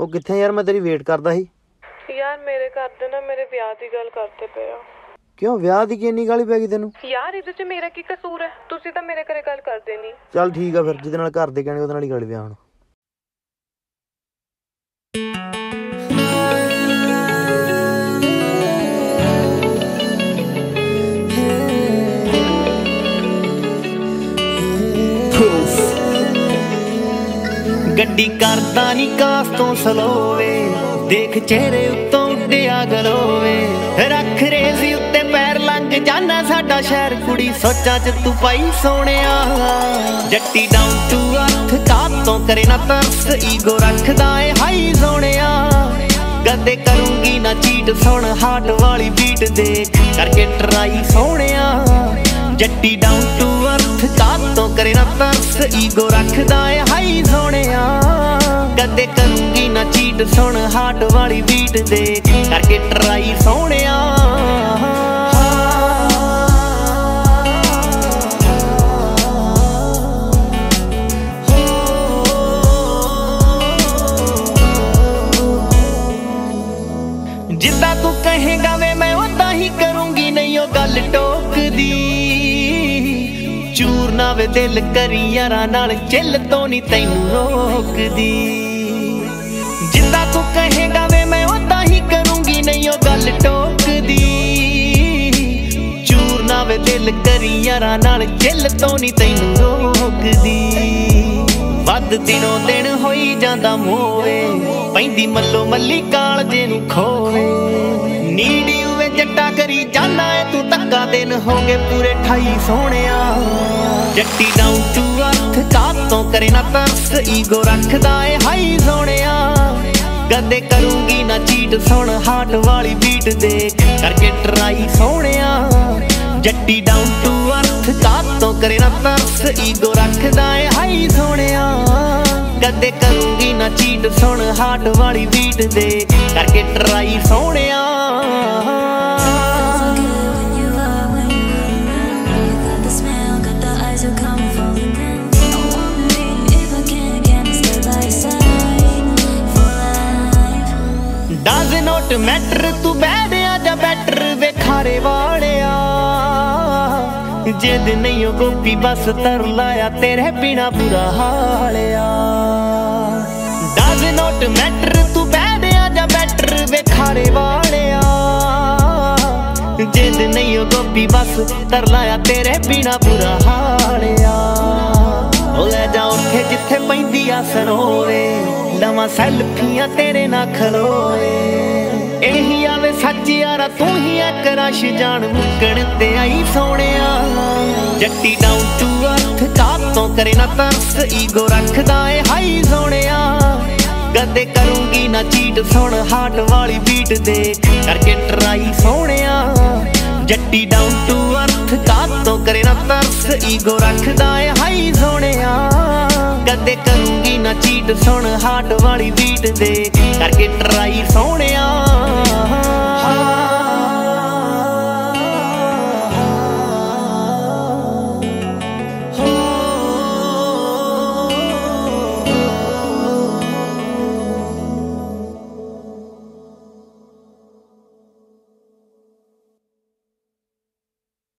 ਉਹ ਕਿੱਥੇ ਯਾਰ? ਮੈਂ ਤੇਰੀ ਵੇਟ ਕਰਦਾ ਸੀ ਯਾਰ। ਮੇਰੇ ਘਰਦੇ ਨਾ ਮੇਰੇ ਵਿਆਹ ਦੀ ਗੱਲ ਕਰਦੇ ਪਏ ਆ। ਕਿਉਂ? ਵਿਆਹ ਦੀ ਕਿੰਨੀ ਗਾਲੀ ਪੈ ਗਈ ਤੈਨੂੰ? ਯਾਰ ਇਹਦੇ 'ਚ ਮੇਰਾ ਕੀ ਕਸੂਰ ਹੈ? ਤੁਸੀਂ ਤਾਂ ਮੇਰੇ ਘਰੇ ਗੱਲ ਕਰਦੇ ਨਹੀਂ। ਚੱਲ ਠੀਕ ਆ ਫਿਰ, ਜਿਹਦੇ ਨਾਲ ਘਰ ਦੇ ਕਹਿਣਗੇ ਉਹਦੇ ਨਾਲ ਹੀ ਗੱਲ ਵਿਆਹ ਹੁਣ। ਗੱਡੀ ਕਰਦਾ ਨੀ ਕਾਸ ਤੋਂ ਸਲੋਵੇ, ਦੇਖ ਚਿਹਰੇ ਉੱਤੋਂ ਉੱਡਿਆ ਗਲੋਵੇ। ਰੱਖ ਰੇਜ਼ੀ ਉੱਤੇ ਪੈਰ ਲੰਘ ਜਾਨਾ ਸਾਡਾ ਸ਼ਹਿਰ, ਕੁੜੀ ਸੋਚਾਂ ਚ ਤੂੰ ਪਾਈ ਸੋਹਣਿਆ। ਜੱਟੀ ਡਾਊਨ ਟੂ ਅਰਥ ਕਾਤੋਂ ਕਰੇ ਨਾ ਤਰਸ, ਈਗੋ ਰੱਖਦਾ ਏ ਹਾਈ ਸੋਹਣਿਆ। ਕਦੇ ਕਰੂੰਗੀ ਨਾ ਚੀਟ, ਸੁਣ ਹਾਰਟ ਵਾਲੀ ਬੀਟ ਦੇਖ ਕਰਕੇ ਟਰਾਈ ਸੋਹਣਿਆ। ਜੱਟੀ ਡਾਊਨ ਟੂ ਅਰਥ ਕਾਤੋਂ ਕਰੇ ਨਾ ਤਰਸ, ਈਗੋ ਰੱਖਦਾ ਏ ਹਾਈ ਸੋਹਣਿਆ। ਕਦੇ ਕਰੂੰਗੀ ਨਾ ਚੀਟ, ਸੁਣ ਹਾਰਟ ਵਾਲੀ ਬੀਟ ਦੇਖ ਕਰਕੇ ਟਰਾਈ ਸੋਹਣਿਆ। ਜਿੱਦਾਂ ਤੂੰ ਕਹੇਗਾ ਵੇ ਮੈਂ ਉਦਾਂ ਹੀ ਕਰੂੰਗੀ, ਨਹੀਂ ਉਹ ਗੱਲ ਟੋਕਦੀ। ਚੂਰ ਨਾ ਵੇ ਦਿਲ ਕਰੀ ਯਾਰਾਂ ਨਾਲ, ਚਿੱਲ ਤੋਂ ਨੀ ਤੈਨੂੰ ਰੋਕਦੀ। ਜਿੱਦਾਂ ਤੂੰ ਕਹੇਗਾ ਵੇ ਮੈਂ ਉਦਾਂ ਹੀ ਕਰੂੰਗੀ, ਨਹੀਂ ਉਹ ਗੱਲ ਟੋਕਦੀ। ਚੂਰ ਨਾ ਵੇ ਦਿਲ ਕਰੀ ਯਾਰਾਂ ਨਾਲ, ਚਿੱਲ ਤੋਂ ਨੀ ਤੈਨੂੰ ਰੋਕਦੀ। ਵੱਧ ਦਿਨੋਂ ਦਿਨ ਹੋਈ ਜਾਂਦਾ ਮੋਵੇ, ਪੈਂਦੀ ਮੱਲੋ ਮੱਲੀ ਕਾਲਜੇ ਨੂੰ ਖੋਵੇ। ਨੀੜੀ ਉਵੇਂ ਜੱਟਾ ਕਰੀ ਜਾਨਾ ਏ ਤੂੰ, ਧੱਕਾ ਦਿਨ ਹੋ ਗਏ ਪੂਰੇ 28 ਸੋਹਣਿਆ। ਜੱਟੀ ਡਾਊਨ ਟੂ ਅਰਥ ਕਾਤੋਂ ਕਰੇ ਨਾ ਤਰਸ, ਈਗੋ ਰੱਖਦਾ ਏ ਹਾਈ ਸੋਹਣਿਆ। ਕਦੇ ਕਰੂੰਗੀ ਨਾ ਚੀਟ, ਸੁਣ ਹਾਰਟ ਵਾਲੀ ਬੀਟ ਦੇਖ ਕਰਕੇ ਟਰਾਈ ਸੋਹਣਿਆ। ਜੱਟੀ ਡਾਊਨ ਟੂ ਅਰਥ ਕਾਤੋਂ ਕਰੇ ਨਾ ਤਰਸ, ਈਗੋ ਰੱਖਦਾ ਏ ਹਾਈ ਸੋਹਣਿਆ। ਕਦੇ ਕਰੂੰਗੀ ਨਾ ਚੀਟ, ਸੁਣ ਹਾਰਟ ਵਾਲੀ ਬੀਟ ਦੇਖ ਕਰਕੇ ਟਰਾਈ ਸੋਹਣਿਆ। ਡਜ਼ ਨੋਟ ਮੈਟਰ ਤੂੰ ਬੈਡਿਆ ਜਾਂ ਬੈਟਰ ਵੇਖਾਰੇ ਵਾਲਿਆ। ਜਿੱਦ ਨਹੀਂ ਉਹ ਗੋਪੀ ਬਸ ਤਰ ਲਾਇਆ, ਤੇਰੇ ਬਿਨਾ ਬੁਰਾ ਹਾਲਿਆ। ਡਜ਼ ਨੋਟ ਮੈਟਰ ਤੂੰ ਬੈਡਿਆ ਜਾਂ ਬੈਟਰ ਵੇਖਾਰੇ ਵਾਲਿਆ। ਜਿੱਦ ਨਹੀਂ ਉਹ ਗੋਪੀ ਬਸ ਤਰ ਲਾਇਆ, ਤੇਰੇ ਬਿਨਾ ਬੁਰਾ ਹਾਲਿਆ। ਉਹ ਲੈ ਜਾ ਉੱਥੇ ਜਿੱਥੇ ਪੈਂਦੀ ਆ ਸਰੋਵੇ, ਲਵਾਂ ਸੈਲਫੀਆਂ ਤੇਰੇ ਨਾਲ ਖਲੋਏ। ਇਹੀ ਆਵੇ ਸੱਚ ਯਾਰਾ ਤੂੰ ਹੀ ਆ ਕਰਸ਼, ਜਾਣ ਮੁੱਕਣ ਤੇ ਆਈ ਸੋਹਣਿਆ। ਜੱਟੀ ਡਾਊਨ ਟੂ ਅਰਥ ਕਾਤੋਂ ਕਰੇ ਨਾ ਤਰਸ, ਈਗੋ ਰੱਖਦਾ ਏ ਹਾਈ ਸੋਹਣਿਆ। ਕਦੇ ਕਰੂੰਗੀ ਨਾ ਚੀਟ, ਸੁਣ ਹਾਰਟ ਵਾਲੀ ਬੀਟ ਦੇਖ ਕਰਕੇ ਟਰਾਈ ਸੋਹਣਿਆ। ਜੱਟੀ ਡਾਊਨ ਟੂ ਅਰਥ ਕਾਤੋਂ ਕਰੇ ਨਾ ਤਰਸ, ਈਗੋ ਰੱਖਦਾ ਏ ਹਾਈ ਸੋਹਣਿਆ। ਕਦੇ ਕਰੂੰਗੀ ਨਾ ਚੀਟ, ਸੁਣ ਹਾਰਟ ਵਾਲੀ ਬੀਟ ਦੇਖ ਕਰਕੇ ਟਰਾਈ ਸੋਹਣਿਆ।